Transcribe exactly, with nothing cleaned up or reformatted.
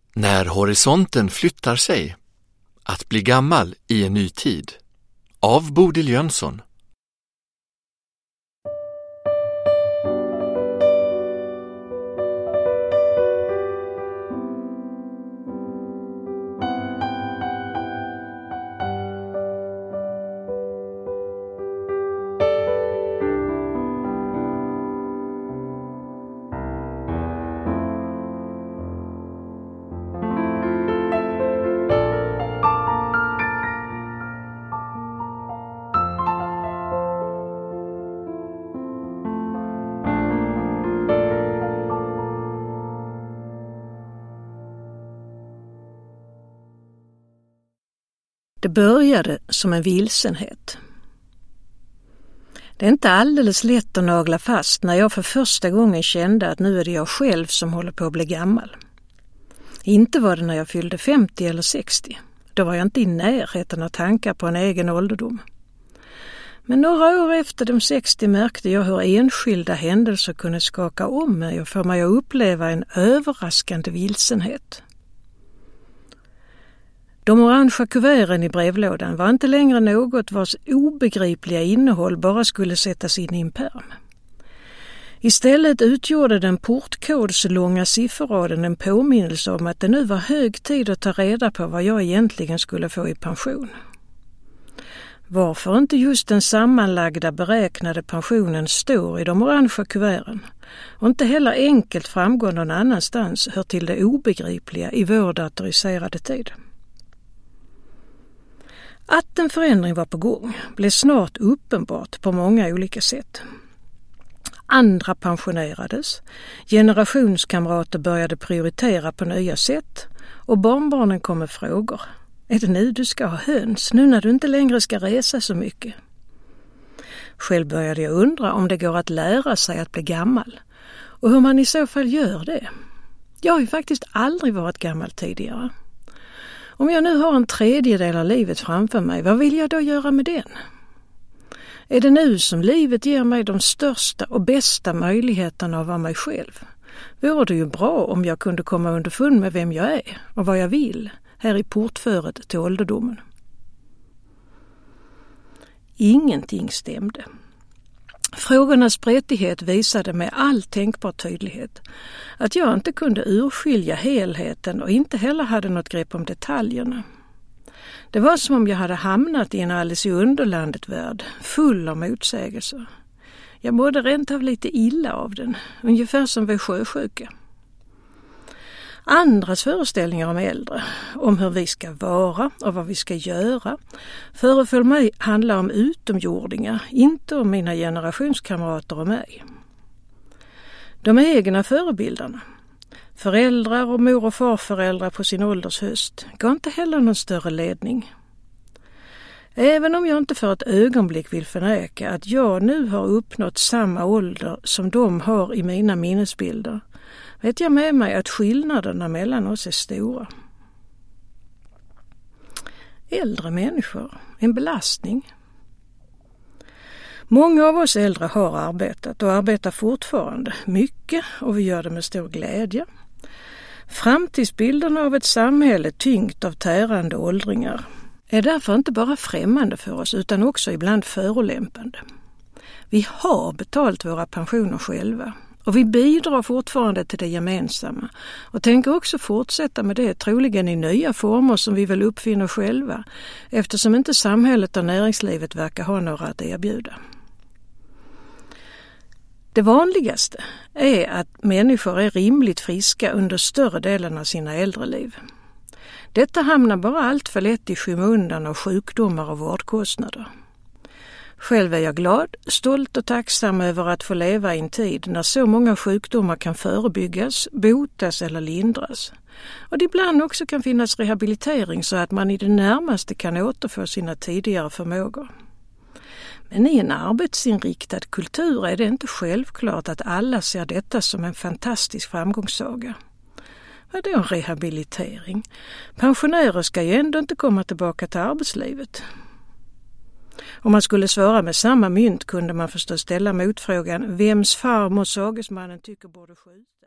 När horisonten flyttar sig. Att bli gammal i en ny tid. Av Bodil Jönsson. Det började som en vilsenhet. Det är inte alldeles lätt att nagla fast när jag för första gången kände att nu är det jag själv som håller på att bli gammal. Inte var det när jag fyllde femtio eller sextio. Då var jag inte i närheten av tankar på en egen ålderdom. Men några år efter de sextio märkte jag hur enskilda händelser kunde skaka om mig och få mig att uppleva en överraskande vilsenhet. De orangea kuverten i brevlådan var inte längre något vars obegripliga innehåll bara skulle sättas in i en pärm. Istället utgjorde den portkodslånga sifferraden en påminnelse om att det nu var hög tid att ta reda på vad jag egentligen skulle få i pension. Varför inte just den sammanlagda beräknade pensionen står i de orangea kuverten och inte heller enkelt framgår någon annanstans hör till det obegripliga i vår datoriserade tid. Att en förändring var på gång blev snart uppenbart på många olika sätt. Andra pensionerades, generationskamrater började prioritera på nya sätt och barnbarnen kom med frågor. Är det nu du ska ha höns, nu när du inte längre ska resa så mycket? Själv började jag undra om det går att lära sig att bli gammal och hur man i så fall gör det. Jag har ju faktiskt aldrig varit gammal tidigare. Om jag nu har en tredjedel av livet framför mig, vad vill jag då göra med den? Är det nu som livet ger mig de största och bästa möjligheterna att vara mig själv? Vore det ju bra om jag kunde komma underfund med vem jag är och vad jag vill här i portföret till ålderdomen. Ingenting stämde. Frågornas spretighet visade med all tänkbar tydlighet att jag inte kunde urskilja helheten och inte heller hade något grepp om detaljerna. Det var som om jag hade hamnat i en alldeles i underlandet värld, full av motsägelser. Jag mådde rent av lite illa av den, ungefär som vid sjösjuka. Andras föreställningar om äldre, om hur vi ska vara och vad vi ska göra, föreföll mig handla om utomjordingar, inte om mina generationskamrater och mig. De egna förebilderna, föräldrar och mor- och farföräldrar på sin ålders höst, gav inte heller någon större ledning. Även om jag inte för ett ögonblick vill förneka att jag nu har uppnått samma ålder som de har i mina minnesbilder, vet jag med mig att skillnaderna mellan oss är stora. Äldre människor, en belastning. Många av oss äldre har arbetat och arbetar fortfarande mycket och vi gör det med stor glädje. Framtidsbilden av ett samhälle tyngt av tärande åldringar är därför inte bara främmande för oss utan också ibland förolämpande. Vi har betalt våra pensioner själva. Och vi bidrar fortfarande till det gemensamma och tänker också fortsätta med det, troligen i nya former som vi väl uppfinner själva, eftersom inte samhället och näringslivet verkar ha några att erbjuda. Det vanligaste är att människor är rimligt friska under större delen av sina äldre liv. Detta hamnar bara allt för lätt i skymundan av sjukdomar och vårdkostnader. Själv är jag glad, stolt och tacksam över att få leva i en tid när så många sjukdomar kan förebyggas, botas eller lindras. Och det ibland också kan finnas rehabilitering så att man i det närmaste kan återfå sina tidigare förmågor. Men i en arbetsinriktad kultur är det inte självklart att alla ser detta som en fantastisk framgångssaga. Vad är då en rehabilitering? Pensionärer ska ju ändå inte komma tillbaka till arbetslivet. Om man skulle svara med samma mynt kunde man förstås ställa motfrågan: vems farmor sagesmannen tycker borde skjuta?